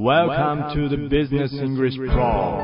Welcome to the Business English Pro。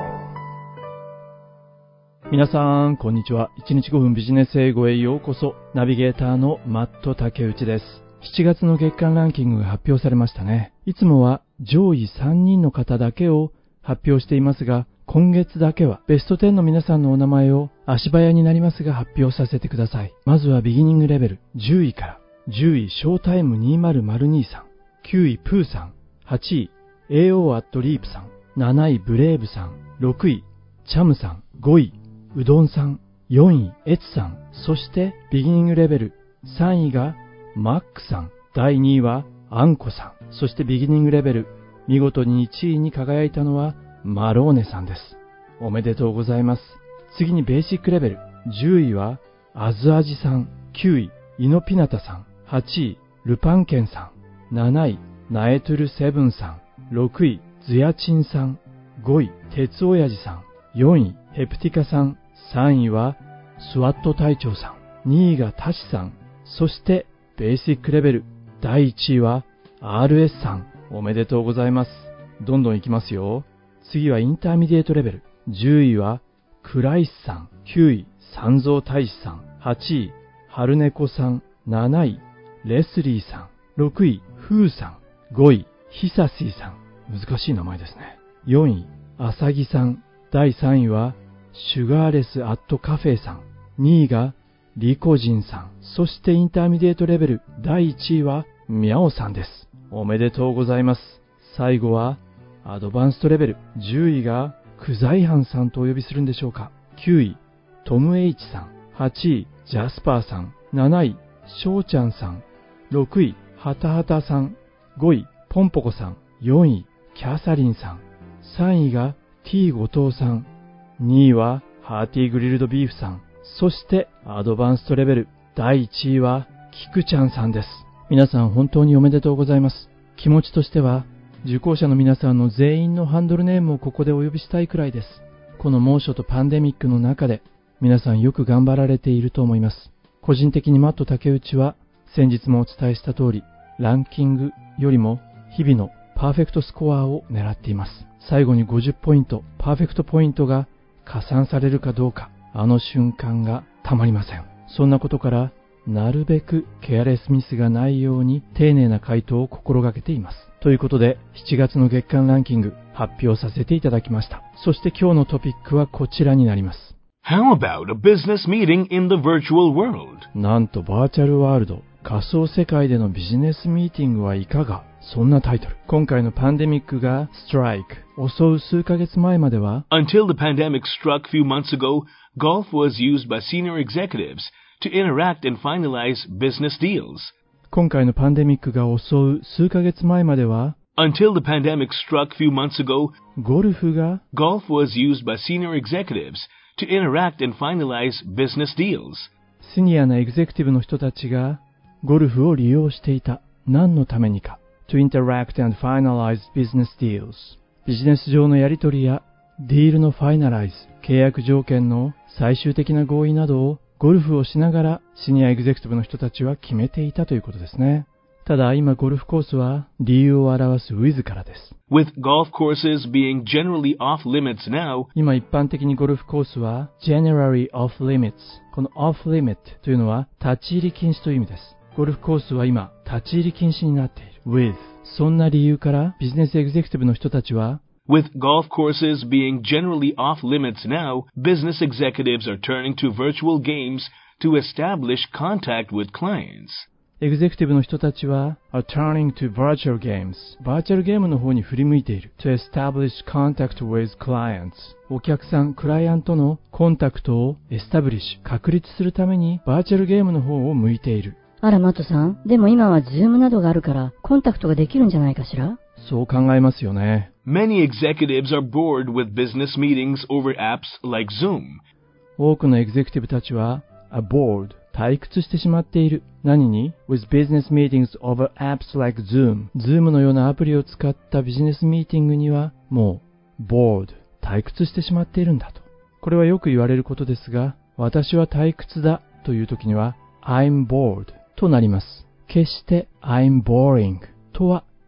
皆さん、こんにちは。1日5分ビジネス英語へようこそ。ナビゲーターのマット竹内です。7月の月間ランキングが発表されましたね。いつもは上位3人の方だけを発表していますが、今月だけはベスト10の皆さんのお名前を足早になりますが発表させてください。まずはビギニングレベル10位から。10位ショータイム20002さん、9位プーさん、8位 AO アットリープさん、7位ブレーブさん、6位チャムさん、5位うどんさん、4位エツさん、そしてビギニングレベル3位がマックさん、第2位はアンコさん、そしてビギニングレベル見事に1位に輝いたのはマローネさんです。おめでとうございます。次にベーシックレベル10位はアズアジさん、9位イノピナタさん、8位ルパンケンさん、7位ナエトゥルセブンさん、6位ズヤチンさん、5位鉄オヤジさん、4位ヘプティカさん、3位はスワット隊長さん、2位がタシさん、そしてベーシックレベル第1位は RS さん。おめでとうございます。どんどんいきますよ。次はインターミディエイトレベル10位はクライスさん、9位三蔵大使さん、8位春猫さん、7位レスリーさん、6位フーさん、5位ヒサシーさん、難しい名前ですね。4位アサギさん、第3位はシュガーレスアットカフェさん、2位がリコジンさん、そしてインターミディエイトレベル第1位はミャオさんです。おめでとうございます。最後はアドバンストレベル10位がクザイハンさんとお呼びするんでしょうか。9位トム H さん、8位ジャスパーさん、7位ショウちゃんさん、6位ハタハタさん、5位ポンポコさん、4位キャサリンさん、3位が T 後藤さん、2位はハーティーグリルドビーフさん、そしてアドバンストレベル第1位はキクちゃんさんです。皆さん本当におめでとうございます。気持ちとしては受講者の皆さんの全員のハンドルネームをここでお呼びしたいくらいです。この猛暑とパンデミックの中で皆さんよく頑張られていると思います。個人的にマット竹内は先日もお伝えした通り、ランキングよりも日々のパーフェクトスコアを狙っています。最後に50ポイント、パーフェクトポイントが加算されるかどうか、あの瞬間がたまりません。そんなことからなるべくケアレスミスがないように丁寧な回答を心がけています。ということで7月の月間ランキング発表させていただきました。そして今日のトピックはこちらになります。 How about a business meeting in the virtual world? なんとバーチャルワールド、仮想世界でのビジネスミーティングはいかが、そんなタイトル。今回のパンデミックがストライク襲う数ヶ月前までは Until the pandemic struck few months ago, golf was used by senior executives to interact and finalize business deals. 今回のパンデミックが襲う数ヶ月前までは Until the pandemic struck few months ago, ゴルフが golf was used by senior executives to interact and finalize business deals. シニアなエグゼクティブの人たちがゴルフを利用していた。何のためにか。To interact and finalize business deals。ビジネス上のやり取りやディールのファイナライズ、契約条件の最終的な合意などをゴルフをしながらシニアエグゼクティブの人たちは決めていたということですね。ただ今ゴルフコースは理由を表す with からです。 With golf courses being generally off limits now, 今一般的にゴルフコースは generally off limits。この off limit というのは立ち入り禁止という意味です。ゴルフコースは今立ち入り禁止になっている with。 そんな理由からビジネスエグゼクティブの人たちは With golf courses being generally off limits now, business executives are turning to virtual games to establish contact with clients. エグゼクティブの人たちは are turning to virtual games。 バーチャルゲームの方に振り向いている。to establish contact with clients。 お客さん、クライアントのコンタクトをエスタブリッシュ、確立するためにバーチャルゲームの方を向いている。 あら、マットさん。でも今はズームなどがあるからコンタクトができるんじゃないかしら。 そう考えますよね。 Many executives are bored with business meetings over apps like Zoom. 多くのエグゼクティブたちは are bored、退屈してしまっている。何に with business meetings over apps like Zoom。Zoom のようなアプリを使ったビジネスミーティングにはもう bored、退屈してしまっているんだと。これはよく言われることですが、私は退屈だという時には I'm bored となります。決して I'm boring とは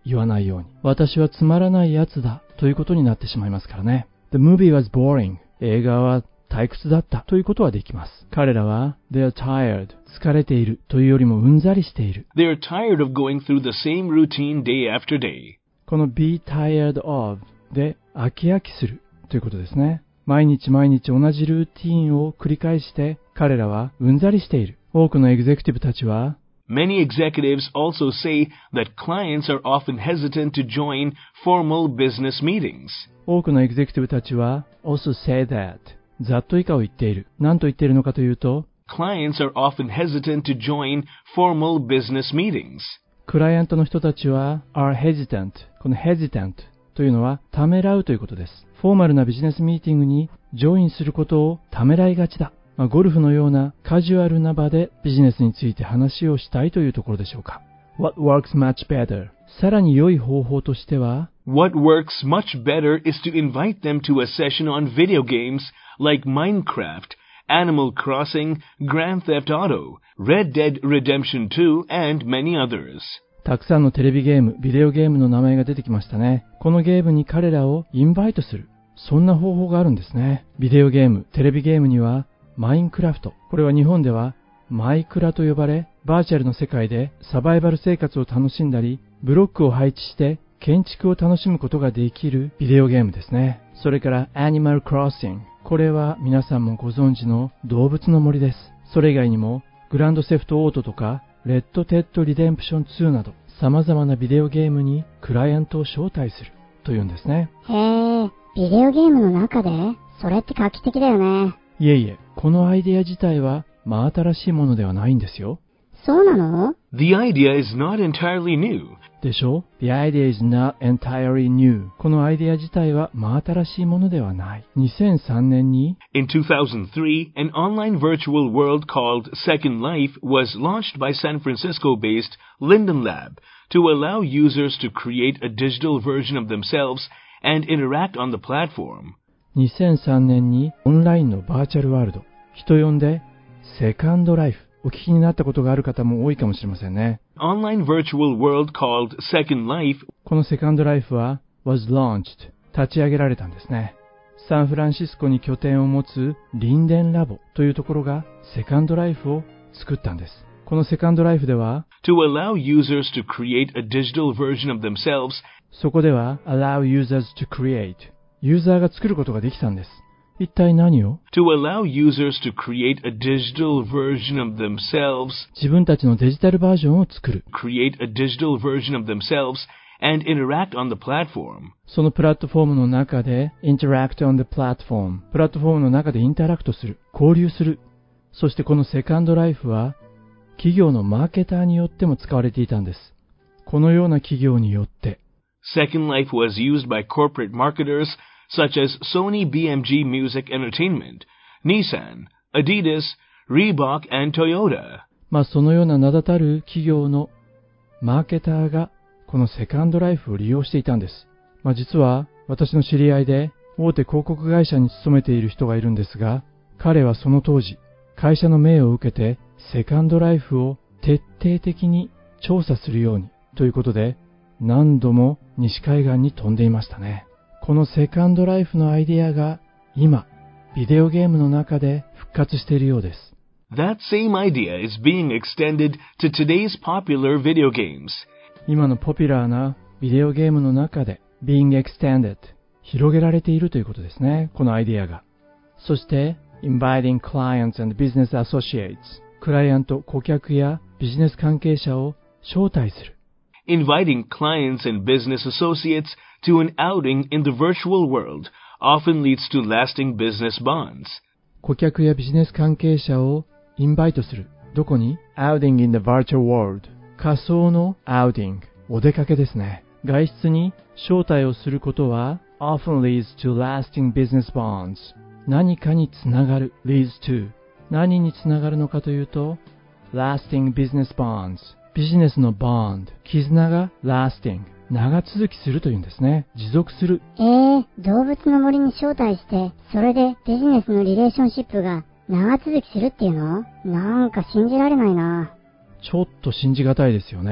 言わないように。私はつまらないやつだということになってしまいますからね。The movie was boring. 映画は退屈だったということはできます。彼らは They're tired. 疲れているというよりもうんざりしている。 They're tired of going through the same routine day after day. この be tired of で飽きするということですね。毎日同じルーティーンを繰り返して彼らはうんざりしている。多くのエグゼクティブたちは Many executives also say that clients are often hesitant to join formal business meetings. 多くのエグゼクティブたちは also say that ざっと以下を言っている。何と言っているのかというと Clients are often hesitant to join formal business meetings. クライアントの人たちは are hesitant この hesitant というのはためらうということです。フォーマルなビジネスミーティングにジョインすることをためらいがちだ。ゴルフのようなカジュアルな場でビジネスについて話をしたいというところでしょうか。What works much better? さらに良い方法としては What works much better is to invite them to a session on video games like Minecraft, Animal Crossing, Grand Theft Auto, Red Dead Redemption 2, and many others. たくさんのテレビゲーム、ビデオゲームの名前が出てきましたね。このゲームに彼らをインバイトする。そんな方法があるんですね。ビデオゲーム、テレビゲームにはマインクラフト。これは日本ではマイクラと呼ばれ、バーチャルの世界でサバイバル生活を楽しんだり、ブロックを配置して建築を楽しむことができるビデオゲームですね。それからアニマルクロッシング。これは皆さんもご存知の動物の森です。それ以外にもグランドセフトオートとかレッドテッドリデンプション2など様々なビデオゲームにクライアントを招待するというんですね。 へえ、ビデオゲームの中でそれって画期的だよね。 いえいえ、このアイデア自体は真新しいものではないんですよ。 そうなの？ The idea is not entirely new. でしょ？ The idea is not entirely new. このアイデア自体は真新しいものではない。2003年に In 2003, an online virtual world called Second Life was launched by San Francisco-based Linden Lab to allow users to create a digital version of themselves and interact on the platform. 2003年にオンラインのバーチャルワールド、人呼んでセカンドライフ、お聞きになったことがある方も多いかもしれませんね。 Online virtual world called Second Life. このセカンドライフは was launched 立ち上げられたんですね。サンフランシスコに拠点を持つリンデンラボというところがセカンドライフを作ったんです。このセカンドライフでは To allow users to create a digital version of themselves. そこでは allow users to create ユーザーが作ることができたんです。一体何を？ To allow users to create a digital version of themselves. 自分たちのデジタルバージョンを作る。 Create a digital version of themselves and interact on the platform. そのプラットフォームの中で interact on the platform プラットフォームの中でインタラクトする。交流する。そしてこのセカンドライフは企業のマーケターによっても使われていたんです。このような企業によって。 Second Life was used by corporate marketers such as Sony BMG Music Entertainment, Nissan, Adidas, Reebok, and Toyota. そのような名だたる企業のマーケターがこのセカンドライフを利用していたんです。実は私の知り合いで大手広告会社に勤めている人がいるんですが、彼はその当時会社の命を受けてセカンドライフを徹底的に調査するようにということで何度も西海岸に飛んでいましたね。このセカンドライフのアイデアが今ビデオゲームの中で復活しているようです。 That same idea is being extended to today's popular video games. 今のポピュラーなビデオゲームの中で being extended 広げられているということですね。このアイデアが。そして inviting clients and business associates クライアント、顧客やビジネス関係者を招待する。 Inviting clients and business associates to an outing in the virtual world often leads to lasting business bonds. 顧客やビジネス関係者をインバイトする。どこに？ outing in the virtual world 仮想の outing お出かけですね。外出に招待をすることは often leads to lasting business bonds 何かにつながる leads to 何につながるのかというと lasting business bonds ビジネスの bond 絆が lasting 長続きするというんですね。持続する。 動物の森に招待して、それでビジネスのリレーションシップが長続きするっていうの？なんか信じられないな。 ちょっと信じがたいですよね。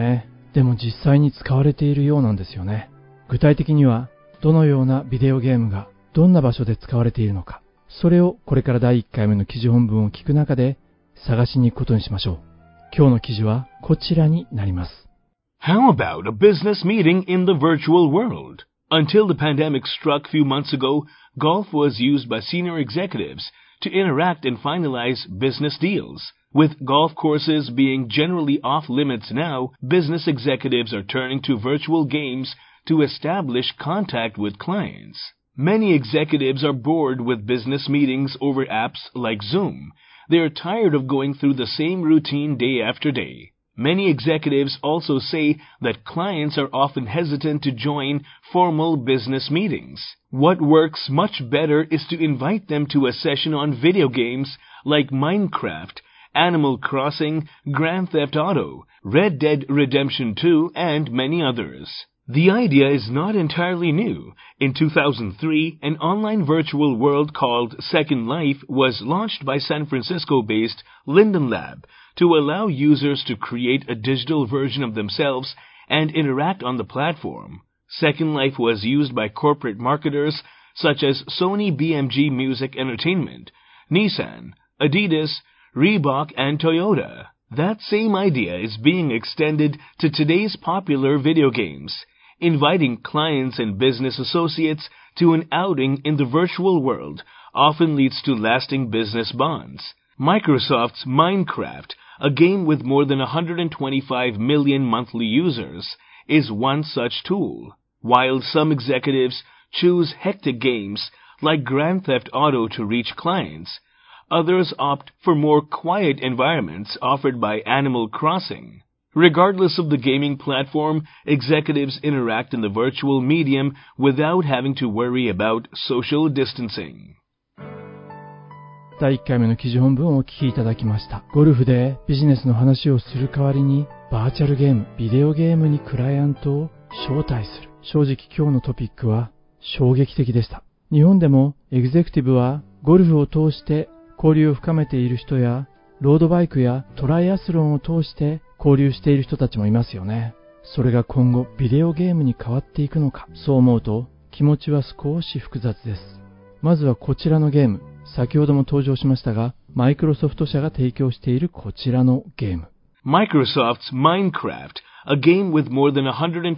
でも実際に使われているようなんですよね。具体的には、どのようなビデオゲームがどんな場所で使われているのか、それをこれから第1回目の記事本文を聞く中で探しに行くことにしましょう。今日の記事はこちらになります。 How about a business meeting in the virtual world? Until the pandemic struck a few months ago, golf was used by senior executives to interact and finalize business deals. With golf courses being generally off limits now, business executives are turning to virtual games to establish contact with clients. Many executives are bored with business meetings over apps like Zoom. They are tired of going through the same routine day after day. Many executives also say that clients are often hesitant to join formal business meetings. What works much better is to invite them to a session on video games like Minecraft, Animal Crossing, Grand Theft Auto, Red Dead Redemption 2, and many others. The idea is not entirely new. In 2003, an online virtual world called Second Life was launched by San Francisco-based Linden Lab to allow users to create a digital version of themselves and interact on the platform. Second Life was used by corporate marketers such as Sony BMG Music Entertainment, Nissan, Adidas, Reebok, and Toyota. That same idea is being extended to today's popular video games, inviting clients and business associates to an outing in the virtual world often leads to lasting business bonds. Microsoft's Minecraft, a game with more than 125 million monthly users, is one such tool. While some executives choose hectic games like Grand Theft Auto to reach clients, others opt for more quiet environments offered by Animal Crossing. Regardless of the gaming platform, executives interact in the virtual medium without having to worry about social distancing. 第1回目の記事本文をお聞きいただきました。ゴルフでビジネスの話をする代わりにバーチャルゲーム、ビデオゲームにクライアントを招待する。正直今日のトピックは衝撃的でした。日本でもエグゼクティブはゴルフを通して交流を深めている人やロードバイクやトライアスロンを通して交流している人たちもいますよね。それが今後ビデオゲームに変わっていくのか、そう思うと気持ちは少し複雑です。まずはこちらのゲーム、先ほども登場しましたが、マイクロソフト社が提供しているこちらのゲーム。 Microsoft's Minecraft, a game with more than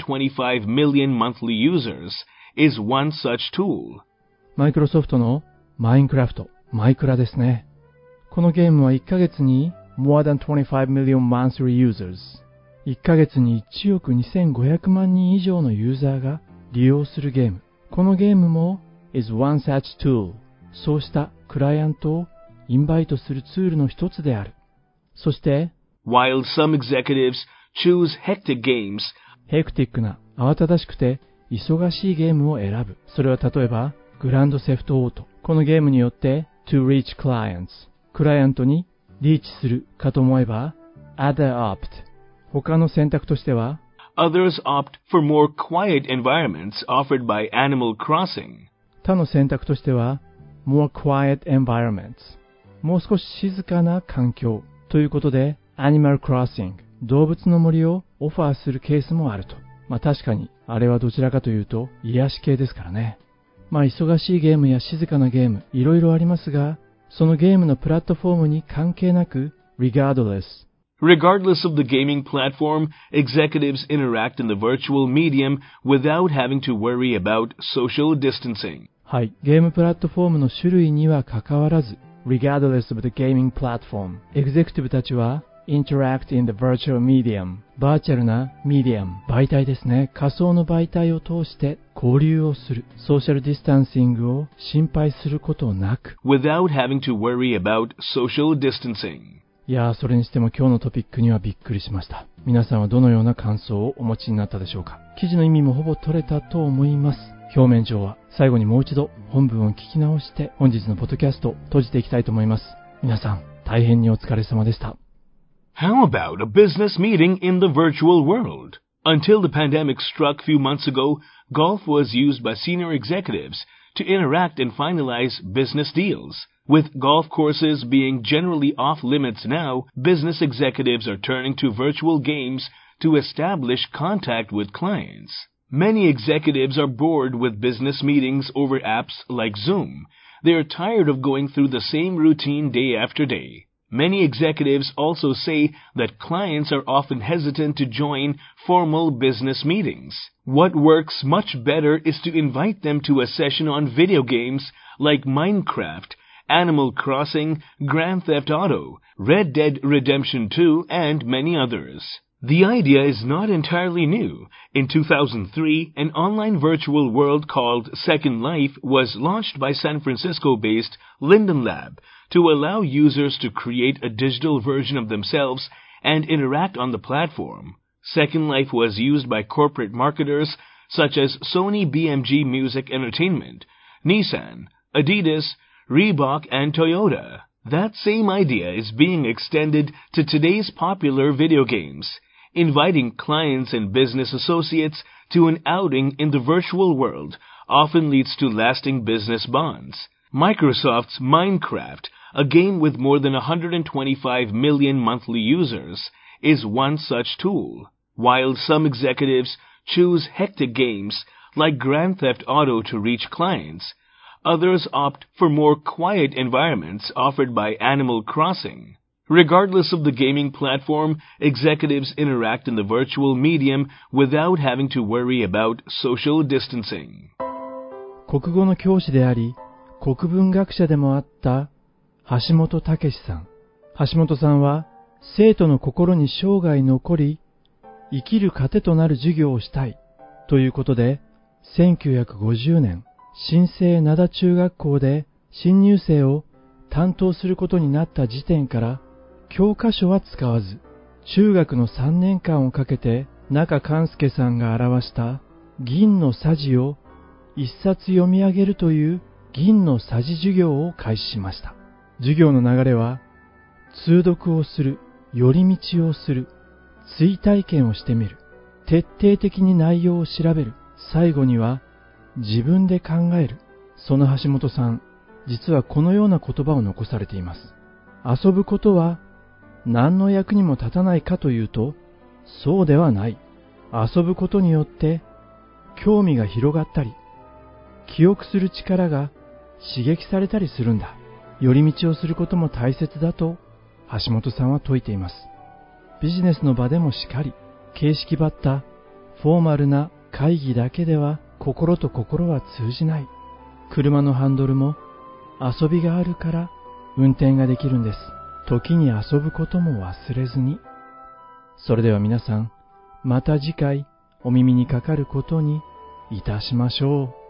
125 million monthly users, is one such tool. マイクロソフトのマインクラフト、マイクラですね。このゲームは1ヶ月に more than 25 million monthly users、1ヶ月に1億2500万人以上のユーザーが利用するゲーム。このゲームも is one such tool。そうしたクライアントをインバイトするツールの一つである。そして、 While some executives choose hectic games, ヘクティックな、慌ただしくて忙しいゲームを選ぶ。それは例えば、グランドセフトオート。このゲームによって、to reach clients、クライアントにリーチするかと思えば、other opt。他の選択としては、 others opt for more quiet environments offered by Animal Crossing。 他の選択としては、more quiet environments。もう少し静かな環境ということで、Animal Crossing、動物の森をオファーするケースもあると。確かに、あれはどちらかというと、癒し系ですからね。忙しいゲームや静かなゲーム、いろいろありますが、そのゲームのプラットフォームに関係なく、regardless of the gaming platform, executives interact in the virtual medium without having to worry about social distancing. はい、ゲームプラットフォームの種類にはかかわらず、regardless of the gaming platform、エグゼクティブたちは、interact in the virtual medium、バーチャルなミディアム、媒体ですね、仮想の媒体を通して交流をする、ソーシャルディスタンシングを心配することなく、 without having to worry about social distancing。 いやー、それにしても今日のトピックにはびっくりしました。皆さんはどのような感想をお持ちになったでしょうか。記事の意味もほぼ取れたと思います。表面上は。最後にもう一度本文を聞き直して本日のポッドキャストを閉じていきたいと思います。皆さん大変にお疲れ様でした。 How about a business meeting in the virtual world? Until the pandemic struck a few months ago, golf was used by senior executives to interact and finalize business deals. With golf courses being generally off limits now, business executives are turning to virtual games to establish contact with clients. Many executives are bored with business meetings over apps like Zoom. They are tired of going through the same routine day after day. Many executives also say that clients are often hesitant to join formal business meetings. What works much better is to invite them to a session on video games like Minecraft, Animal Crossing, Grand Theft Auto, Red Dead Redemption 2, and many others. The idea is not entirely new. In 2003, an online virtual world called Second Life was launched by San Francisco-based Linden Lab to allow users to create a digital version of themselves and interact on the platform. Second Life was used by corporate marketers such as Sony BMG Music Entertainment, Nissan, Adidas, Reebok, and Toyota. That same idea is being extended to today's popular video games, inviting clients and business associates to an outing in the virtual world often leads to lasting business bonds. Microsoft's Minecraft, a game with more than 125 million monthly users, is one such tool. While some executives choose hectic games like Grand Theft Auto to reach clients, others opt for more quiet environments offered by Animal Crossing. Regardless of the gaming platform, executives interact in the virtual medium without having to worry about social distancing. 国語の教師であり、国文学者でもあった橋本武さん。橋本さんは生徒の心に生涯残り、生きる糧となる授業をしたいということで、1950年、新生灘中学校で新入生を担当することになった時点から、教科書は使わず、中学の3年間をかけて中勘介さんが表した銀のさじを一冊読み上げるという銀のさじ授業を開始しました。授業の流れは、通読をする、寄り道をする、追体験をしてみる、徹底的に内容を調べる、最後には自分で考える。その橋本さん、実はこのような言葉を残されています。遊ぶことは何の役にも立たないかというと、そうではない。遊ぶことによって興味が広がったり、記憶する力が刺激されたりするんだ。寄り道をすることも大切だと橋本さんは説いています。ビジネスの場でもしかり、形式ばったフォーマルな会議だけでは心と心は通じない。車のハンドルも遊びがあるから運転ができるんです。時に遊ぶことも忘れずに。それでは皆さん、また次回お耳にかかることにいたしましょう。